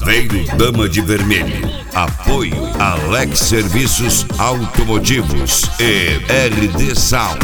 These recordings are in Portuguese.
Saveiro Dama de Vermelho. Apoio Alex Serviços Automotivos e RD Sound.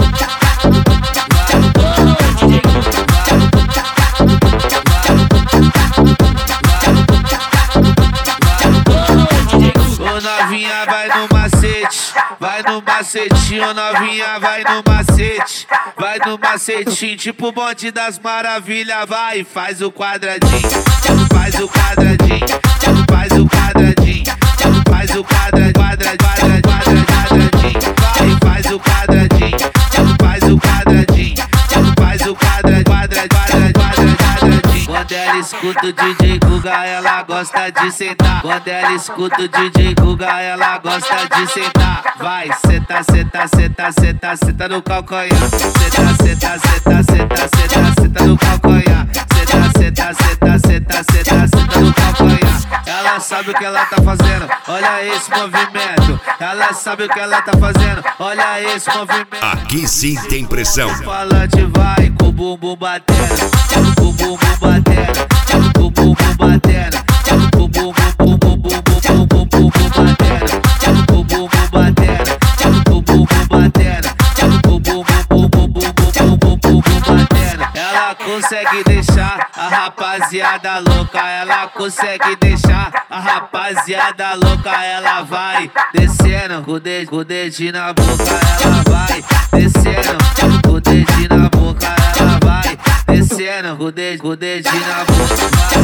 Ô novinha vai no macete, vai no macetinho, novinha vai no macete, vai no macetinho, tipo o bonde das maravilhas, vai, faz o quadradinho, faz o quadradinho, faz o quadradinho, faz o quadradinho, vai, faz o quadradinho, faz o quadradinho, faz o quadradinho. Quando ela escuta o DJ Guga, ela gosta de sentar. Quando ela escuta o DJ Guga, ela gosta de sentar. Vai, senta, senta, senta, senta, senta no calcanhar. Senta, senta, senta, senta, senta, senta no calcanhar. Senta, senta, senta, senta, senta, senta no calcanhar. Ela sabe o que ela tá fazendo, olha esse movimento. Ela sabe o que ela tá fazendo, olha esse movimento. Aqui sim tem pressão. O falante vai com o bumbum batendo, com o bumbum batendo, com o bumbum batendo, com o bumbum batendo, com o bumbum batendo, com o bumbum batendo, com o bumbum batendo. Ela consegue deixar a rapaziada louca, ela consegue deixar a rapaziada louca. Ela vai descendo com o dedinho na boca, ela vai descendo com o dedinho na boca, ela vai descendo com o dedinho na boca.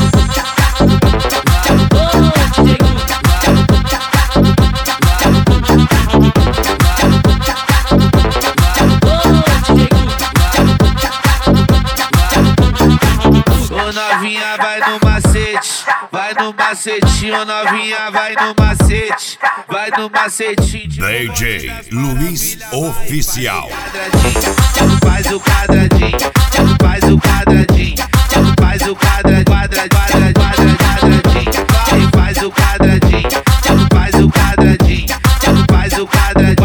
Novinha vai no macete, vai no macetinho, novinha vai no macete, vai no macetinho. DJ Luiz Oficial. Faz o quadradinho, faz o quadradinho, faz o quadradinho, vai, faz o quadradinho, faz o quadradinho, faz o quadradinho.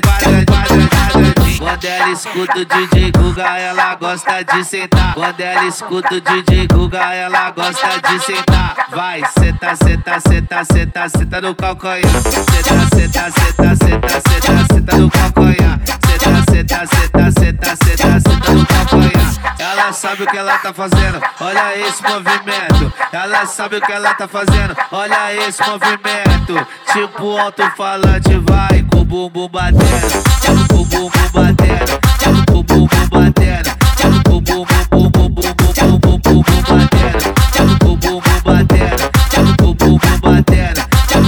Quando ela escuta o DJ Guga, ela gosta de sentar. Quando ela escuta o DJ Guga, ela gosta de sentar. Vai, senta, senta, senta, senta, senta no calcanhar. Senta, senta, senta, senta, senta, senta no calcanhar. Senta, senta, senta, senta, senta, senta no calcanhar. Ela sabe o que ela tá fazendo, olha esse movimento. Ela sabe o que ela tá fazendo, olha esse movimento. Tipo alto-falante vai com o bumbum batendo, com o bumbum batendo, com o bumbum batendo, com o bumbum batendo, com o bumbum batendo, com o bumbum batendo, com o bumbum batendo.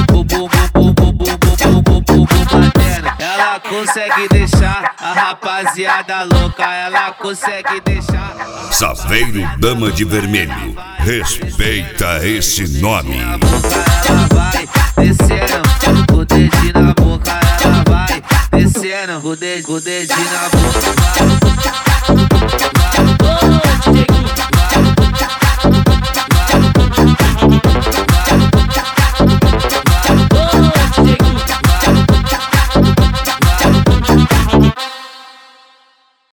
Ela consegue deixar a rapaziada louca, ela consegue deixar. Saveiro Dama de Vermelho, respeita esse nome. Ela vai descendo com o dedinho na boca, ela vai descendo com o dedinho na boca.